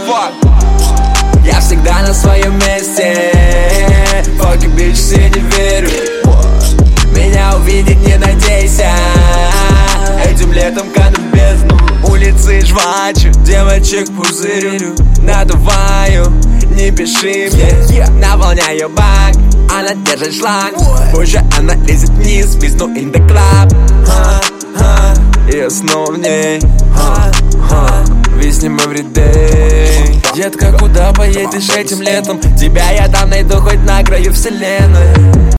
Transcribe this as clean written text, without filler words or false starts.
Я всегда на своем месте. Fuck you, bitch, все не верю. Меня увидеть не надейся. Этим летом кану в бездну. Улицы жвачу, девочек пузырю. Надуваю, не пиши мне. Наполняю бак, она держит шланг. Позже она лезет вниз, весну in the club. Я снова в ней. Виснем everyday. Детка, куда поедешь этим летом? Тебя я там найду хоть на краю вселенной.